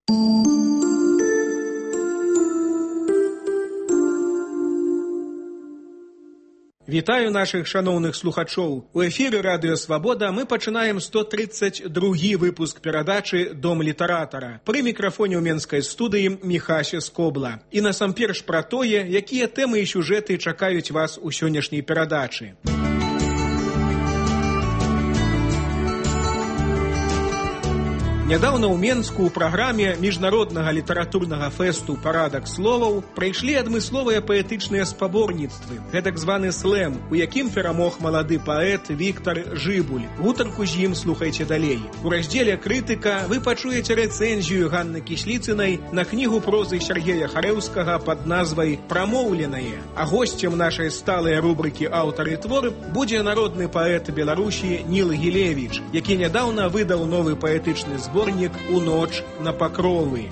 Вітаю наших шановных слухачоў. У эфіры Радыё Свабода мы пачынаем 132 выпуск перадачы «Дом літаратара». Пры мікрафоне ў менскай студыі Міхася Скобла. І насамперш пра тое, якія тэмы і сюжэты чакаюць вас у сённяшняй перадачы. Нядаўна ў Менску ў праграме міжнароднага літаратурнага фэсту «Парадак словаў» прайшлі адмысловыя паэтычныя спаборніцтвы, гэтак званы слэм, у якім перамог малады паэт Віктар Жыбуль. Гутарку з ім слухайце далей. У раздзеле «Крытыка» вы пачуеце рэцэнзію Ганны Кісліцынай на кнігу прозы Сергея Харэўскага пад назвай «Прамоўленае». А госцем нашай сталай рубрыкі «Аўтар і твор» будзе народны паэт Беларусі Ніл Гілевіч, які нядаўна выдаў новы паэтычны зборнік «У ноч на пакровы».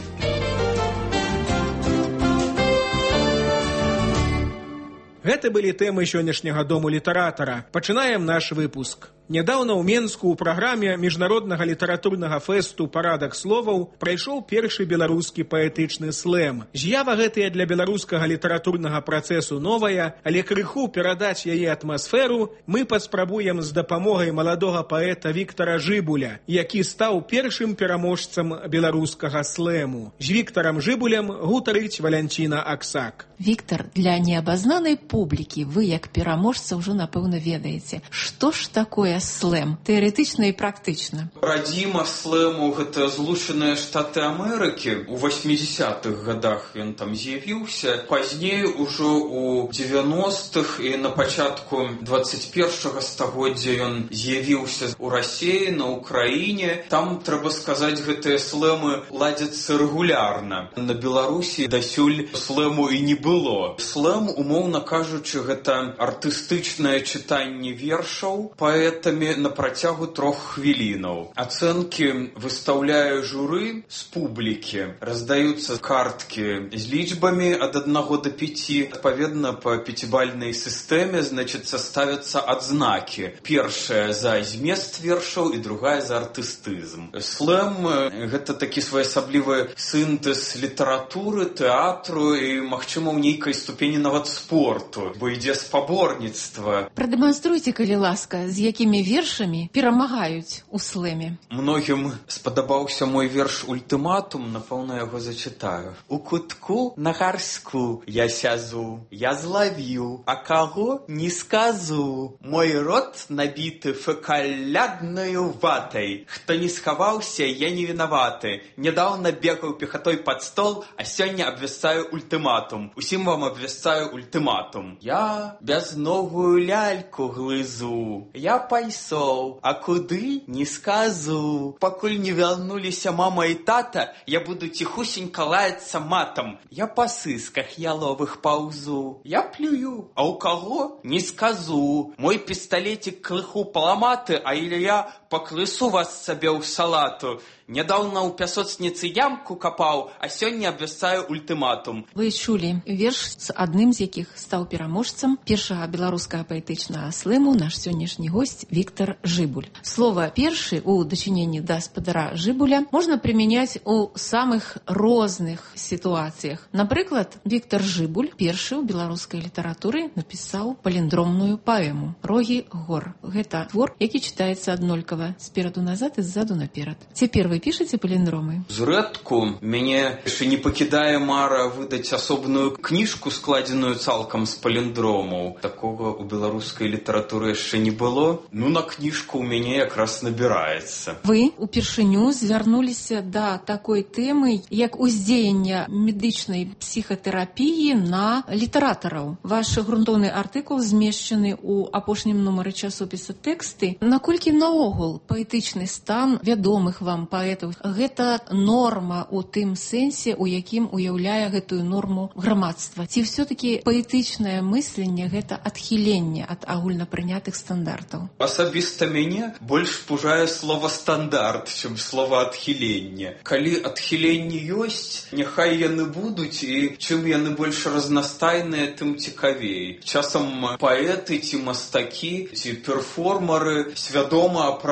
Гэта былі тэмы сённяшняга дому літаратара. Пачынаем наш выпуск. Нядаўна ў Менску ў праграме міжнароднага літаратурнага фэсту «Парадак словаў» прайшоў першы беларускі паэтычны слэм. З'ява гэтая для беларускага літаратурнага працэсу новая, але крыху перадаць яе атмасферу мы паспрабуем з дапамогай маладога паэта Віктара Жыбуля, які стаў першым пераможцам беларускага слэму. З Віктарам Жыбулем гутарыць Валянціна Аксак. Віктар, для неабазнанай публікі вы, як пераможца, ўжо, напэўна, ведаеце. Што ж такое слэм? Тэарэтычна і практычна. Радзіма слэму — гэта Злучаныя Штаты Амерыкі. У 80-х гадах ён там з'явіўся. Пазней ужо у 90-х і на пачатку 21-го стагоддзя ён з'явіўся ў Расіі, на Украіне. Там, трэба сказаць, гэтыя слэмы ладзяцца рэгулярна. На Беларусі дасюль слэму і не было. Слэм, умоўна кажучы, гэта артыстычнае чытанне вершаў паэтамі на працягу 3 хвілінаў. Ацэнкі выстаўляе журы з публікі. Раздаюцца карткі з лічбамі ад 1 до 5. Адпаведна, па 5-бальнай сістэме, значыцца, ставяцца адзнакі. Першая за змест вершаў і другая за артыстызм. Слэм — гэта такі своеасаблівы сінтэз літаратуры, тэатру і, магчыма, ў нейкай ступені нават спорту, бо ідзе спаборніцтва. Прадэманструйце, калі ласка, з якімі вершамі перамагаюць у слэме. Многім спадабаўся мой верш «Ультыматум», напэўна, яго зачытаю. У кутку на гарску я сязу, я злавіў, а каго не сказу. Мой рот набіты фекаляднаю ватай. Хто не схаваўся, я не вінаваты. Нядаўна бегаў пехатой пад стол, а сёння абвясцаю ультыматум. Усім вам абвясцаю ультыматум. Я бязногую ляльку глызу. Я пайсоў, а куды не сказу. Пакуль не вярнуліся мама і тата, я буду ціхусенька лаяцца матам. Я па сысках яловых паўзу. Я плюю, а ў каго не сказу. Мой пісталетик крыху паламаты, а я паклысу вас сабе ў салату. Нядаўна ў пясочніцы ямку капаў, а сёння абвясцаю ультыматум. Вы чулі верш, з адным з якіх стаў пераможцам першага беларускага паэтычнага слэму наш сённяшні госць Віктар Жыбуль. Слова «першы» у дачыненні да спадара Жыбуля можна прымяняць у самых розных сітуацыях. Напрыклад, Віктар Жыбуль першы ў беларускай літаратуры напісаў паліндромную паэму «Рогі гор». Гэта твор, які чытаецца аднолькава спераду назад і ззаду наперад. Цяпер вы пішаце паліндромы? Зрэдку мяне яшчэ не пакідае мара выдаць асобную кніжку, складзеную цалкам з паліндромаў. Такога ў беларускай літаратуры яшчэ не было. На кніжку ў мяне якраз набіраецца. Вы упершыню звярнуліся да такой тэмы, як уздзеяння медычнай псіхатэрапіі на літаратараў. Ваш грунтоўны артыкул змешчаны ў апошнім нумары часопіса «Тэксты». Наколькі наогул паэтычны стан вядомых вам паэтаў — гэта норма ў тым сэнсе, у якім уяўляе гэтую норму грамадства? Ці ўсё-такі паэтычнае мысленне — гэта адхіленне ад агульнапрынятых стандартаў? Асабіста мяне больш пужае слова «стандарт», чым слова «адхіленне». Калі адхіленні ёсць, няхай яны будуць, і чым яны больш разнастайныя, тым цікавей. Часам паэты ці мастакі, ці перформары свядома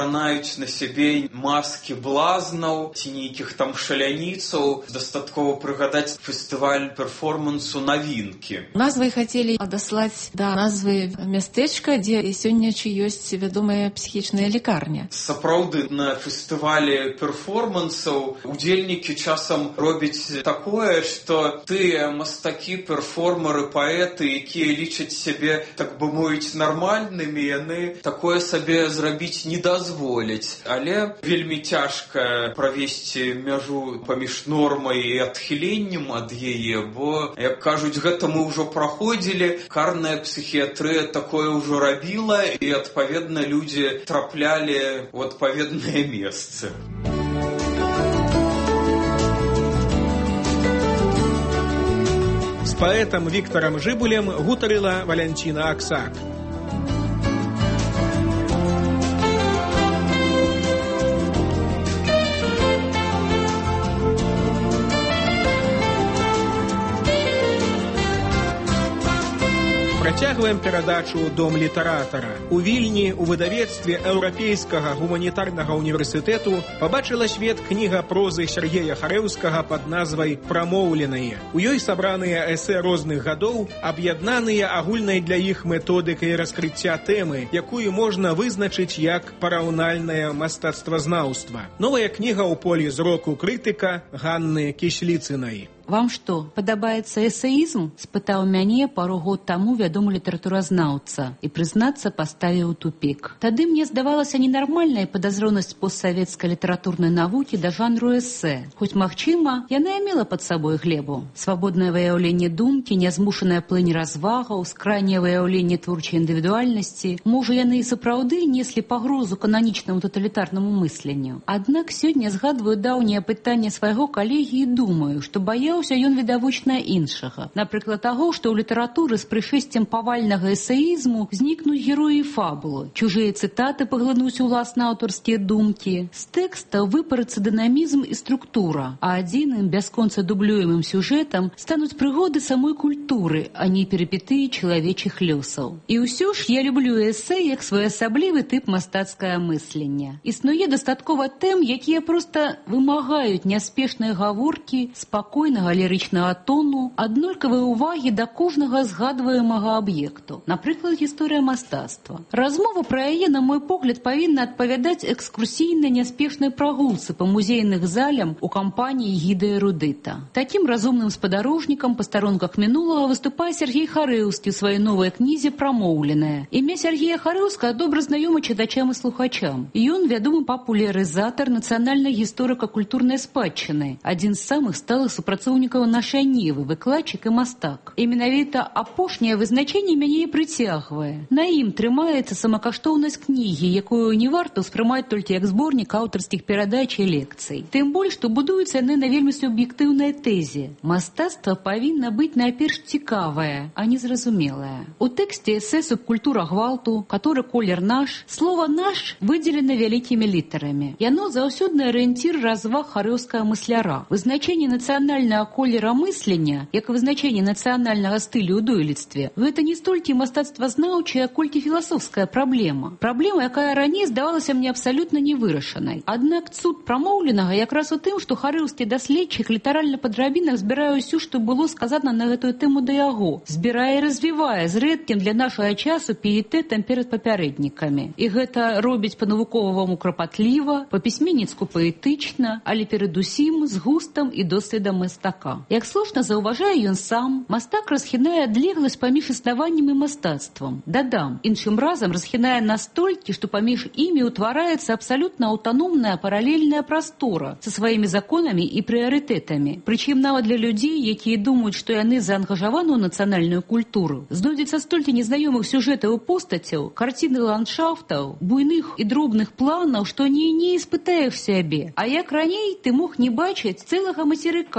апранаюць на сябе маскі блазнаў ці нейкіх там шаляніцаў. Дастаткова прыгадаць фестываль перформансу «Новинки». Назвы хацелі адаслаць да назвы мястэчка, дзе сёння ёсць вядомая псіхічная лікарня. Сапраўды, на фестывале перформансаў удзельнікі часам робяць такое, што тыя мастакі, перформеры, паэты, якія лічаць сябе, так бы мовіць, нармальнымі, яны такое сабе зрабіць не дазволяць. Але вельмі цяжка правесці мяжу паміж нормай і адхіленнем ад яе, бо, як кажуць, гэта мы ўжо праходзілі, карная псіхіятрыя такое ўжо рабіла, і, адпаведна, людзі траплялі ў адпаведныя месцы. З паэтам Віктарам Жыбулем гутарыла Валянціна Аксак. Працягваем перадачу «Дом літаратара». У Вільні у выдавецтве Еўрапейскага гуманітарнага універсітэту пабачыла свет кніга прозы Сергея Харэўскага пад назвай «Прамоўленае». У ёй сабраныя эсэ розных гадоў, аб'яднаныя агульнай для іх методыкай раскрыцця тэмы, якую можна вызначыць як параўнальнае мастацтвазнаўства. Новая кніга ў полі зроку крытыка Ганны Кісліцынай. «Вам што, падабаецца эсэізм?» – спытаў мяне пару год таму вядомы літаратуразнаўца і, прызнацца, паставіў у тупік. Тады мне здавалася ненармальная падазронасць постсавецкай літаратурнай навукі да жанру эсэ. Хоць, магчыма, яна і мела пад сабой глебу. Свабоднае выяўленне думкі, нязмушаная плынь развагаў, скрайняе выяўленне творчай індывідуальнасці. Можа, яны і сапраўды неслі пагрозу кананічнаму таталітарнаму мысленню. Аднак сёння згадваю даўняе пытанне свайго калегі і думаю, што баяўся ён відавочна іншага. Напрыклад, таго, што ў літаратуры з прышэсцем павальнага эсэізму знікнуць героі фабулы. Чужыя цытаты паглынуць уласна аўтарскія думкі. З тэкста выпарацца дынамізм і структура, а адзіным бясконца дублюемым сюжэтам стануць прыгоды самой культуры, а не перыпетыі чалавечых лёсаў. І ўсё ж я люблю эсэ як своеасаблівы тып мастацкае мыслення. Існуе дастаткова тэм, якія проста вымагаюць няспешнай гаворкі, спакойнага лірычнага тону, аднолькавай увагі да кожнага згадваемага аб'екту. Напрыклад, гісторыя мастацтва. Размова пра яе, на мой погляд, павінна адпавядаць экскурсійнай няспешнай прагулцы па музейных залям у кампаніі гіда эрудыта. Такім разумным спадарожнікам па старонках мінулага выступае Сергей Харэўскі ў сваёй новай кнізе «Прамоўленае». Імя Сергея Харэўскага добра знаёма чытачам і слухачам. Ён вядомы папулярызатар нацыянальнай гісторыка-культурнай спадчыны, адзін з самых сталых супрацоўнікаў нашай Нівы, выкладчык і мастак. І менавіта апошняе вызначэнне мяне і прыцягвае. На ім трымаецца самакаштоўнасць кнігі, якую не варта ўспрымаць толькі як зборнік аўтарскіх перадач і лекцый. Тым больш, што будуюцца яны на вельмі суб'ектыўнай тэзе. Мастацтва павінна быць найперш цікавае, а не зразумелае. У тэксце эсэ «Субкультура гвалту», «Каторы колер наш», слова «наш» выдзелена вялікімі літарамі. Яно заўсёдны арыенцір разваг харэўскага мысляра. Вызначэнне нацыянальнага колера мыслення, як і вызначэнне нацыянальнага стылю ў дойлідстве, гэта не столькі мастацтвазнаўчая, колькі філасофская праблема. Праблема, якая раней здавалася мне абсалютна невырашанай. Аднак цуд прамоўленага якраз у тым, што харэўскі даследчык літаральна па драбінах збірае ўсё, што было сказана на гэтую тэму да яго. Збірае і развівае з рэдкім для нашага часу піетэтам перад папярэднікамі. І гэта робіць па-навуковаму крапатліва, па-пісьменніцку паэтычна, але перадусім з густам і досведам мастака. Як слушна заўважае ён сам, мастак расхінае адлегласць паміж існаваннем і мастацтвам. Дадам, іншым разам расхінае настолькі, што паміж імі ўтвараецца абсалютна аўтаномная паралельная прастора са сваімі законамі і прыярытэтамі. Прычым нават для людзей, якія думаюць, што яны заангажаваны ў нацыянальную культуру, знойдзецца столькі незнаёмых сюжэтаў і постацяў, карціны ландшафтаў, буйных і дробных планаў, што не испытаеш сябе. А як раней ты мог не бачыць цэлага мацерыка, які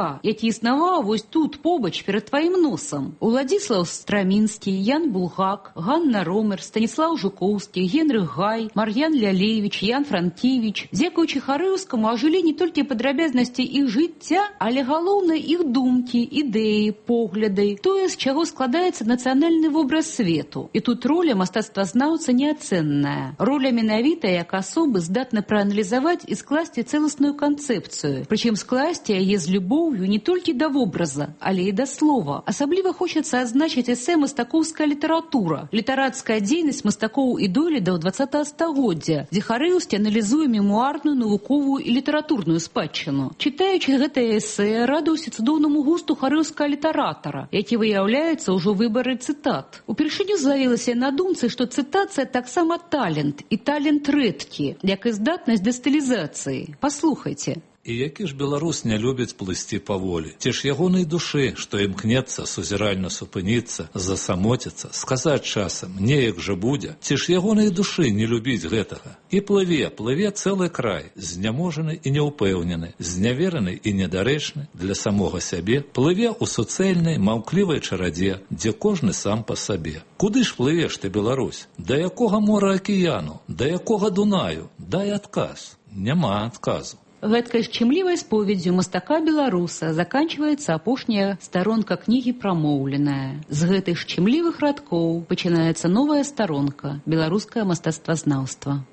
які існаваў вось тут побач перад тваім носам. Уладзіслаў Страмінскі, Ян Булгак, Ганна Ромер, Станіслаў Жукоўскі, Генрых Гай, Мар'ян Лялевіч, Ян Франкевіч. Дзякуючы Харэўскаму ажылі не толькі падрабязнасці іх жыцця, але галоўна іх думкі, ідэі, погляды, тое, з чаго складаецца нацыянальны вобраз свету. І тут роля мастацтвазнаўца неацэнная. Роля менавіта як асобы здатна прааналізаваць і скласці цэласную канцэпцыю, прычым скласці яе з любоўю не толькі да вобраза, але і да слова. Асабліва хочацца адзначыць эсэ мастакоўская літаратура, літарацкая дзейнасць мастакоў і дойлідаў 20-го стагоддзя, дзе Харэўскі аналізуе мемуарную, навуковую і літаратурную спадчыну. Чытаючы гэтае эсэ, радуюся цудоўнаму густу харэўскага літаратара, які выяўляецца ўжо выбары цытат. Упершыню злавілася на думцы, што цытацыя таксама талент, і талент рэдкі, як і здатнасць да стылізацыі. Паслухайце. І які ж беларус не любіць плысці паволі? Ці ж ягонай душы, што імкнецца сузіральна супыніцца, засамотіцца, сказаць часам, неяк жа будзе? Ці ж ягонай душы не любіць гэтага? І плыве цэлы край, зняможаны і неўпэўнены, знявераны і недарэчны для самога сябе, плыве ў суцэльнай, маўклівай чарадзе, дзе кожны сам па сабе. Куды ж плывеш ты, Беларусь? Да якога мора акіяну? Да якога Дунаю? Дай адказ. Няма адказу. Гэткай шчымлівай споведдзю мастака-беларуса заканчваецца апошняя старонка кнігі «Прамоўленая». З гэтых шчымлівых радкоў пачынаецца новая старонка беларускае мастацтвазнаўства.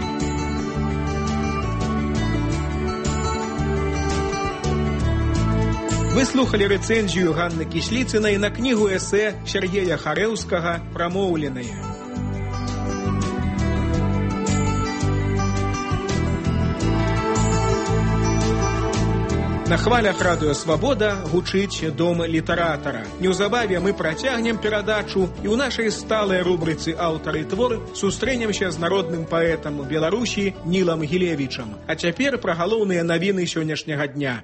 Вы слухали рэцэнзію Ганны Кісліцынай на кнігу эсэ Сергея Харэўскага «Прамоўленая». На хвалях радыё «Свабода» гучыць дом літаратара. Неўзабаве мы працягнем перадачу і ў нашай сталай рубрыцы «Аўтар і твор» сустрэнемся з народным паэтам Беларусі Нілам Гілевічам. А цяпер пра галоўныя навіны сённяшняга дня.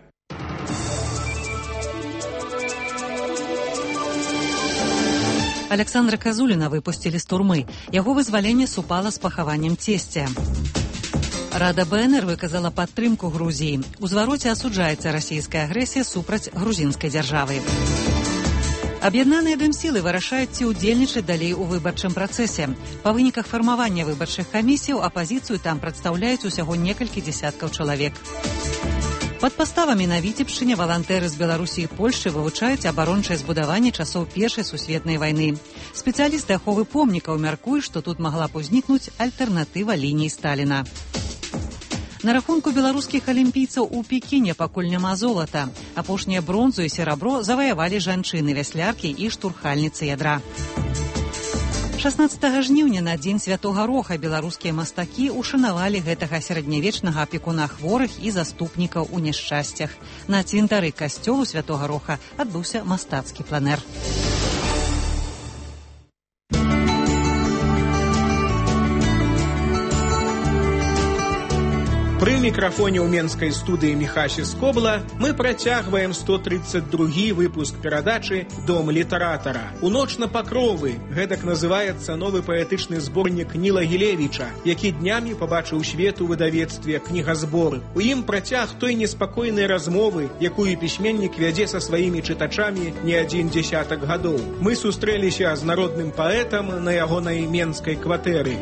Александра Казуліна выпусцілі з турмы. Яго вызваленне супала з пахаваннем цесця. Рада БНР выказала падтрымку Грузіі. У звароце асуджаецца расійская агрэсія супраць грузінскай дзяржавы. Аб'яднаныя дэмсілы вырашаюць, ці ўдзельнічаць далей у выбарчым працэсе. Па выніках фармавання выбарчых камісіяў апазіцыю там прадстаўляюць усяго некалькі дзесяткаў чалавек. Пад паставамі на Віцебшчыне валантэры з Беларусі і Польшчы вывучаюць абарончае збудаванне часоў Першай сусветнай вайны. Спецыялісты аховы помнікаў мяркуюць, што тут магла б узнікнуць альтэрнатыва лініі Сталіна. На рахунку беларускіх алімпійцаў у Пекіне пакуль няма золата. Апошнія бронзу і серабро заваявалі жанчыны, вясляркі і штурхальніцы ядра. 16 жніўня на дзень Святога Роха беларускія мастакі ушанавалі гэтага сярэднявечнага апекуна хворых і заступнікаў у няшчасцях. На цвінтары касцёлу Святога Роха адбыўся мастацкі пленэр. Пры мікрафоне ў менскай студыі Міхасі Скобла мы працягваем 132 выпуск перадачы «Дом літаратара». У ноч на пакровы гэтак называецца новы паэтычны зборнік Ніла Гілевіча, які днямі пабачыў свет у выдавецтве «Кнігазбор». У ім працяг той неспакойнай размовы, якую пісьменнік вядзе са сваімі чытачамі не адзін дзесятак гадоў. Мы сустрэліся з народным паэтам на ягонай менскай кватэры.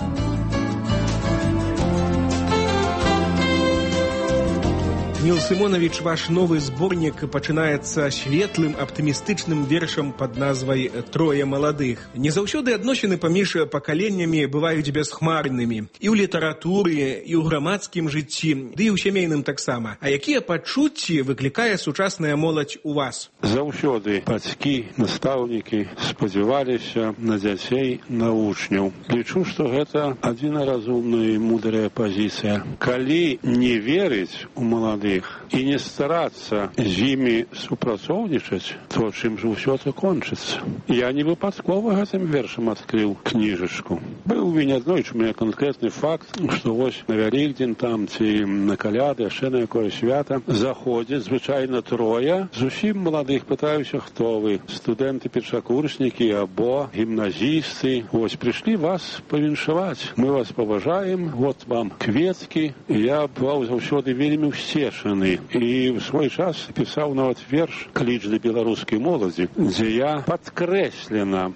Ніл Сымонавіч, ваш новы зборнік пачынаецца светлым, аптымістычным вершам пад назвай «Трое маладых». Не заўсёды адносіны паміж пакаленнямі бываюць бясхмарнымі. І ў літаратуры, і ў грамадскім жыцці, ды і ў сямейным таксама. А якія пачуцці выклікае сучасная моладзь у вас? Заўсёды бацькі, настаўнікі спадзяваліся на дзяцей, на вучняў. Лічу, што гэта адзінаразумная і мудрая пазіцыя. Калі не верыць у маладых і не старацца з імі супрацоўнічаць, то чым же ўсё это кончыцца. Я не выпадкова гэтым вершам адкрыў кніжачку. Быў він аднойчы у мяне канкрэтны факт, што вось на Вялікдзень там ці на каляды, яшчэ на якое свята заходзяць звычайна трое, зусім маладых, пытаюся, хто вы, студэнты-першакурснікі або гімназісты. Вось прыйшлі вас павіншаваць. Мы вас паважаем, вот вам кветкі. Я бываў заўсёды вельмі ўсцешаны. вызначаны. І в свой час пісаў нават верш «Кліч для беларускай моладзі», дзе я падкрэслена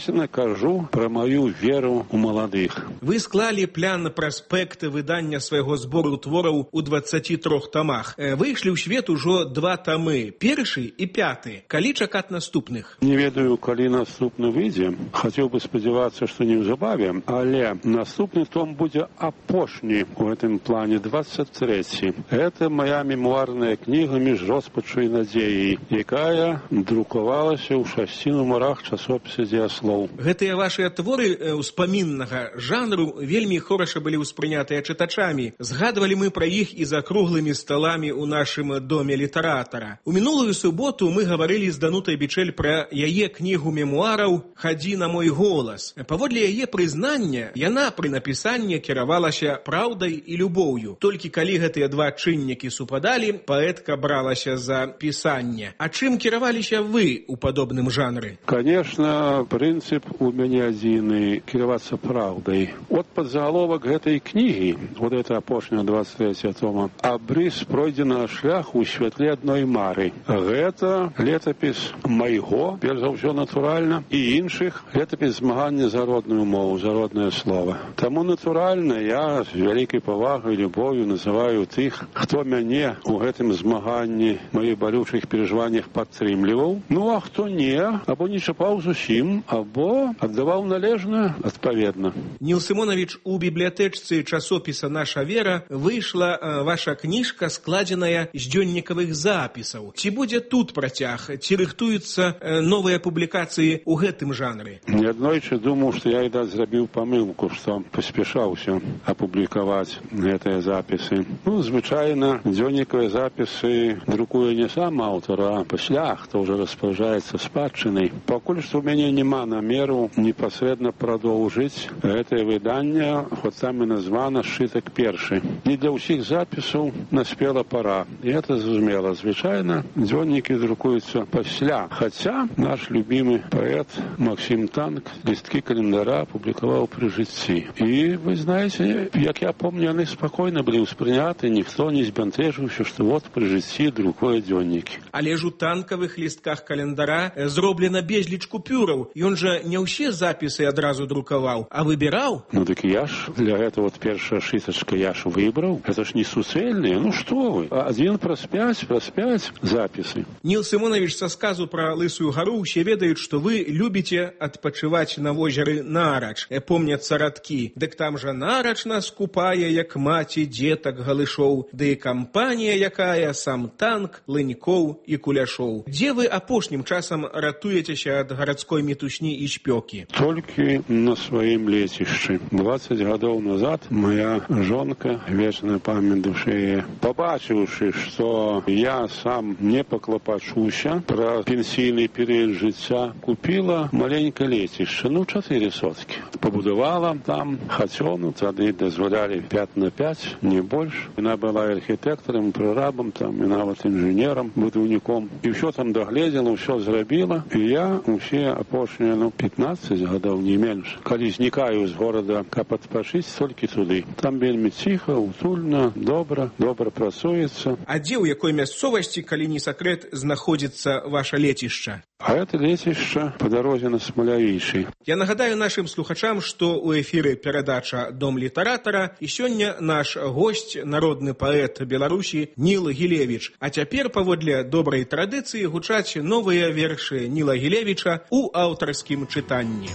кажу пра маю веру ў маладых. Вы склалі план на праспекты выдання свайго збору твораў у 23 тамах. Выйшлі ў свет ужо 2 тамы, першы і 5. Калі чакаць наступных? Не ведаю, калі наступны выйдзе. Хацеў бы спадзявацца, што неўзабаве, але наступны том будзе апошні у гэтым плане, 23. Это моя мемуарная кніга «Між роспачу і надзеяй», якая друкавалася ў 6 нумарах часопіса «Дзеяслоў». Гэтыя вашыя творы ўспаміннага жанру вельмі хораша былі ўспрынятыя чытачамі. Згадвалі мы пра іх і за круглымі сталамі ў нашым доме літаратара. У мінулую суботу мы гаварылі з Данутай Бичель пра яе кнігу мемуараў «Хадзі на мой голас». Паводле яе прызнання, яна пры напісанні кіравалася праўдай і любоўю. Толькі калі гэтыя два чыннікі супадалі, паэтка бралася за пісанне. А чым кіраваліся вы ў падобным жанры? Конечно, прынцып у мяне адзіны — кіравацца праўдай. От падзагаловак гэтай кнігі, вот это апошняя 23 тома, абрыс пройдзенага шляху ў святле адной мары. Гэта летапіс майго, перш за ўсё натуральна, і іншых летапіс змагання за родную мову, за роднае слово. Таму натуральна я з вялікай павагай і любов'ю называю тых, хто мяне ў гэтым змаганні, маіх балючых перажываннях падтрымліваў. Ну а хто не, або не чапаў зусім, або аддаваў належна, адпаведна. Ніл Сымонавіч, у бібліятэчцы часопіса «Наша вера» выйшла ваша кніжка, складзеная з дзённікавых запісаў. Ці будзе тут працяг? Ці рыхтуюцца новыя публікацыі ў гэтым жанры? Неаднойчы думаў, што я зрабіў памылку, што паспяшаўся апублікаваць гэтыя запісы. Ну, звычайна, дзённікавыя запісы друкуе не сам аўтар, а пасля, хто ўжо распараджаецца спадчынай. Пакуль што ў мяне няма намеру непасрэдна прадоўжыць гэтае выданне, хоць там і названа «Сшытак першы». Не для ўсіх запісаў наспела пара. І гэта зразумела. Звычайна, дзённікі друкуюцца пасля. Хаця наш любімы паэт Максім Танк лісткі календара апублікаваў пры жыцці. І вы знаеце, як я помню, яны спакойна былі ўспрыняты, ніхто не збянтэжыўся, што вот пры жыцці друкуе дзённікі. Але ж у танкавых лістках календара зроблена безліч купюраў. Ён жа не ўсе запісы адразу друкаваў, а выбіраў. Ну дык я ж для гэта вот першая шытачка я ж выбраў. Гэта ж не суцэльныя, ну што вы? Адзін праз 5 запісы. Ніл Сымонавіч, са сказу пра Лысую гару усе ведаюць, што вы любіце адпачываць на возеры Нарач. Помняцца радкі. Дык там жа Нарач нас купае, як маці дзетак галышоў, ды і кампанія якая, сам танк, лынькоў і куляшоў. Дзе вы апошнім часам ратуецеся ад гарадской мітусні і спёкі? Толькі на сваім лецішчы. 20 гадоў назад моя жонка, вечная памяць душы, пабачыўшы, што я сам не паклапачуся пра пенсійны перыяд жыцця, купіла маленькае лецішча, 4 соткі. Пабудавала там хацёну, тады дазвалялі 5 на 5, не больш. Яна была архітэктарам, прарабам, там, і нават інжынерам, будаўніком. І ўсё там дагледзела, ўсё зрабіла. І я усе апошнія, 15 гадоў, не менш. Калі знікаю з горада, каб адпачыць, толькі туды. Там вельмі ціха, утульна, добра працуецца. А дзе, ў якой мясцовасці, калі не сакрэт, знаходзіцца ваша лецішча? А гэта лецішча па дарозе на Смалявічы. Я нагадаю нашым слухачам, што ў эфіры перадача «Дом літаратара» і сёння наш госць, народны паэт Беларусі Ніл Гілевіч. А цяпер, паводле добрай традыцыі, гучаць новыя вершы Ніла Гілевіча ў аўтарскім чытанні.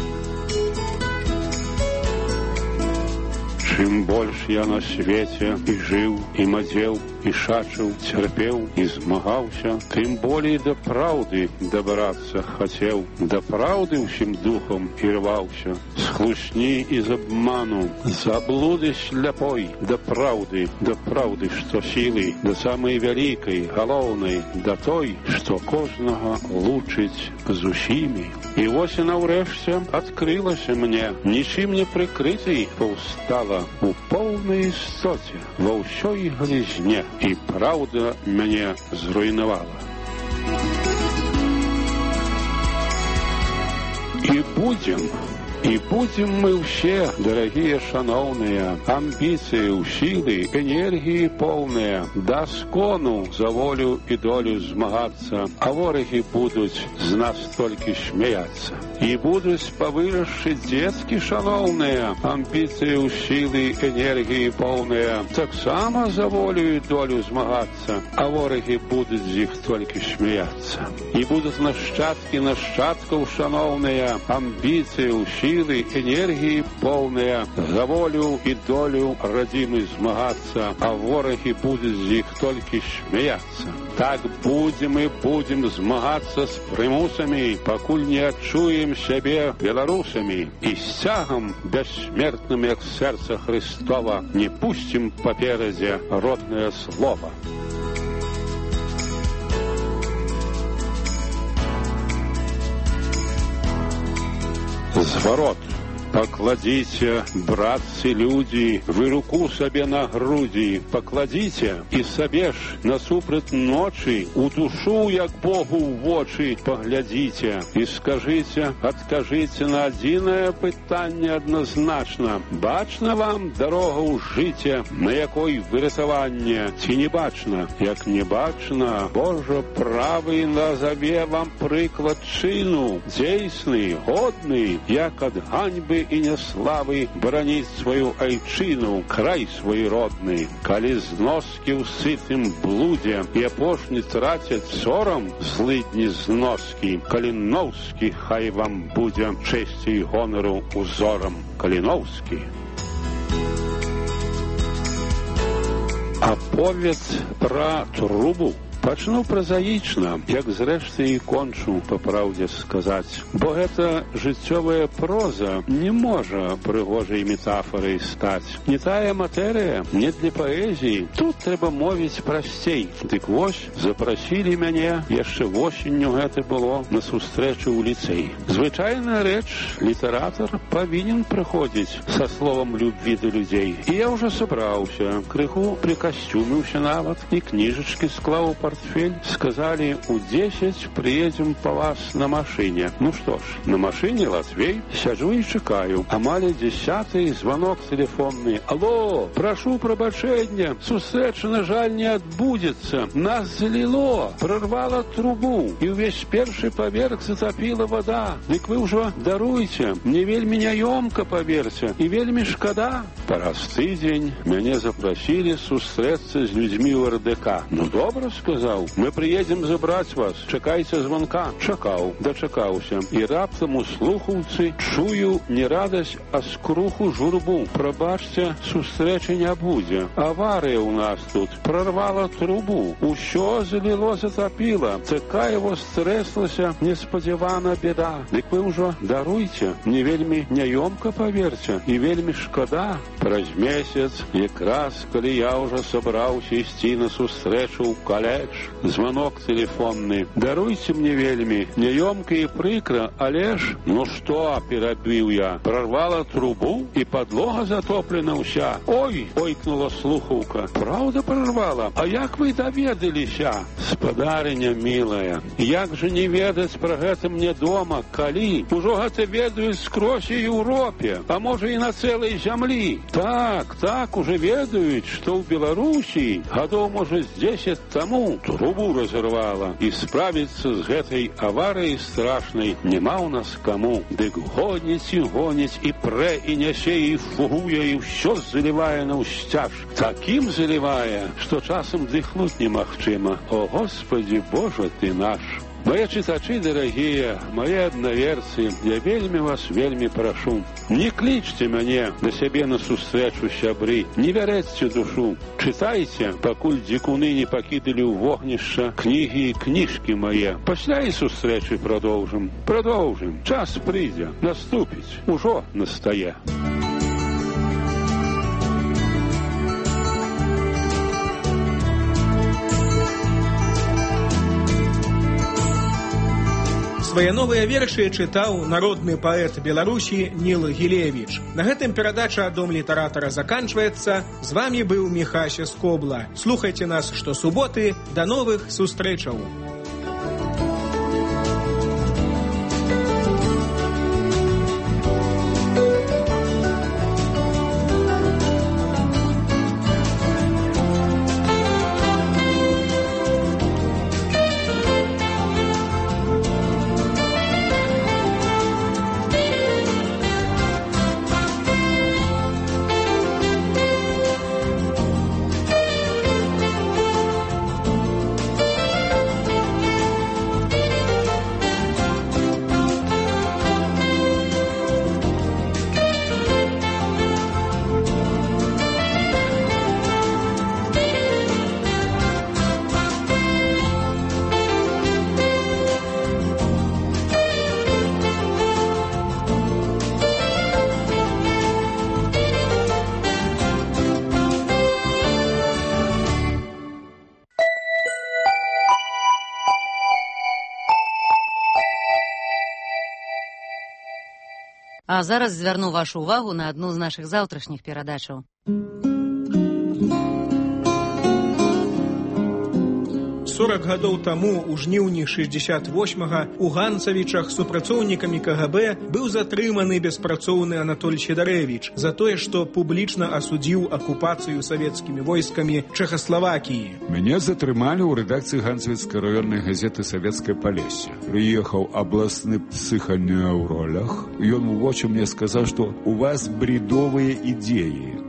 Чым больш я на свеце і жыў, і мадзеў, і шачыў, цярпеў і змагаўся, тым болей да праўды дабрацца хацеў, да праўды ўсім духам і рваўся, з хлусні і з абману, з аблуды сляпой, да праўды, што сілы, да самай вялікай, галоўнай, да той, што кожнага лучыць з усімі. І вось яна ўрэшце адкрылася мне, нічым не прыкрытай паўстала у поўнай істоце, ва ўсёй глізне, і праўда мяне зруйнавала. І будзем, И будем мы все, дорогие шановные, амбиции, силы, энергии полные, до скону за волю и долю змагаться, а вороги будут з нас только смеяться. И будут повыросши детки шановные, амбиции, силы, энергии полные, так само за волю и долю змагаться, а вороги будут з них только смеяться. И будут нащадки нащадков шановные, амбиции, силы, энергии полные, за волю и долю родимых змагаться, а вороги будут з них только смеяться. Так будем и будем змагаться с примусами, покуль не отчуем себе белорусами, и стягом бессмертным, як сердце Христова, не пустим попереди родное слово. Зворот. Покладите, братцы люди, вы руку себе на груди, покладите и себе ж насупред ночи, у душу, як Богу в очи, поглядите и скажите, откажите на одиное питание однозначно. Бачна вам дорога у життя, на якой вирятування, чи не бачна? Як не бачна, Боже правий назове вам приклад чину, дійсний, годний, як от ганьби и неславы бронить свою айчину, край свой родный. Коли зноски в сытым блуде и опошни тратят сором злыдни зноски, Калиновский хай вам буде чести и гонору узором. Калиновский. Аповед про трубу. Пачну празаічна, як зрэшты і кончу, па праўдзе сказаць. Бо гэта жыццёвая проза не можа прыгожай метафорай стаць. Не тая матэрыя, не для паэзіі. Тут трэба мовіць прасцей. Дык вось, запрасілі мяне, яшчэ восенню гэта было, на сустрэчу ў ліцэй. Звычайная рэч, літаратар павінен прыходзіць са словам любві да людзей. І я ўжо сабраўся, крыху прыкасцюміўся нават, і кніжачкі склаў портфель, сказали, у 10 приедем по вас на машине. Ну что ж, на машине Латвей, сяджу и чекаю. Амаль 10-й звонок телефонный. Алло, прошу пробачения, сустрэча, на жаль, не отбудется. Нас залило, прорвало трубу, и весь перший поверх затопила вода. Дык вы уже даруйте, мне вельми няёмка, поверьте, и вельми шкода. Раз в тыдзень мяне запросили сустрэцца з людьми в РДК. Ну, добро, сказал, мы приедем забрать вас, чекайте звонка. Чекал, дочекался, и раптом у слухаўцы чую не радость, а скруху журбу. Пробачьте, сустрэчы не будзе. Авария у нас тут, прорвала трубу, усё залило, затопило. Такая его стрэслася несподівана беда. Дык вы уже даруйте, мне вельми няёмка, поверьте, и вельми шкода. Праз месяц, якраз, калі я уже собраўся ісці на сустрэчу ў каледж, звонок телефонный. Даруйте мне вельми, няёмка и прикро, але ж, ну что, перабіў я, прорвала трубу и подлога затоплена ўся. Ой, ойкнула слухаўка, правда прорвала? А як вы даведаліся? Спадарыня милая, як же не ведаць про гэта мне дома, калі? Ужо гэта ведаюць скрозь і Европе, а можа и на целой зямлі. Так, уже ведаюць, что в Беларусі гадоў, может, 10 тому трубу разорвала, и справиться с гэтай аварыяй страшной нема у нас кому. Дык гоніць и прэ, и нясе, и фугуе, и все заливая на устяж. Таким заливая, что часом дыхнуть немагчыма. О, Господи Боже ты наш! Мои читачи дорогие, мои одноверцы, я вельми вас вельми прошу, не кличьте меня до себе на сустрэчу сябры, не вярэцьце душу, читайте, покуль дзікуны не покидали у вогнішча книги и книжки мои. Пасля и сустрэчы продолжим, час придя, наступить, ужо настае. Свае новыя вершы чытаў народны паэт Беларусі Ніл Гілевіч. На гэтым перадача «Дом літаратара» заканчваецца. З вами быў Міхася Скобла. Слухайце нас штосуботы. До новых сустрэчаў! А зараз звярну вашу увагу на адну з нашых заўтрашніх перадачаў. «40 гадоў таму, у жніўні 68-га, у Ганцавічах супрацоўнікамі КГБ быў затрыманы беспрацоўны Анатоль Чедарэвіч за тое, што публічна асудзіў акупацыю савецкімі войскамі Чэхаславакіі. Мяне затрымалі ў рэдакцыі Ганцавіцкай раённай газеты «Савецкае Палессе». Прыехаў абласны псыхальны ў ролях. Ён у вочы мне сказаў, што у вас бредовыя ідеі.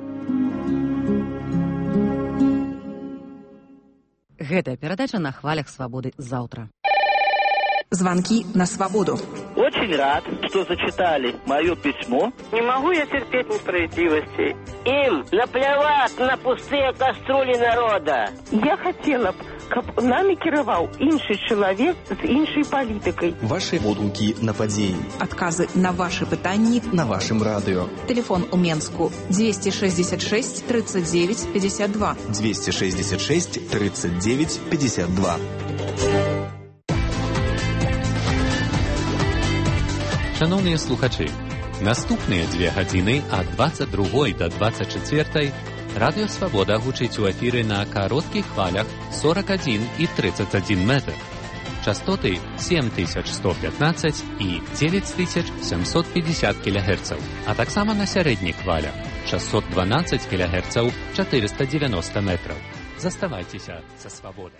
Гэтая перадача на хвалях свабоды заўтра. Звонки на свободу. Очень рад, что зачитали мое письмо. Не могу я терпеть несправедливости. Им наплевать на пустые кастрюли народа. Я хотела б, каб нами кіраваў іншы чалавек з іншай палітыкай. Ваши водгукі на падзеі. Адказы на ваши пытанні на вашым радыё. Телефон у Менску 266 39 52. 266 39 52. Шановні слухачі, наступныя 2 гадзіны ад 22 до 24 Радыё Свабода гучыць у эфіры на кароткіх хвалях 41 і 31 метр. Частоты 7115 і 9750 кГц, а таксама на сярэдніх хвалях 612 кГц 490 метраў. Заставайцеся са свабодай.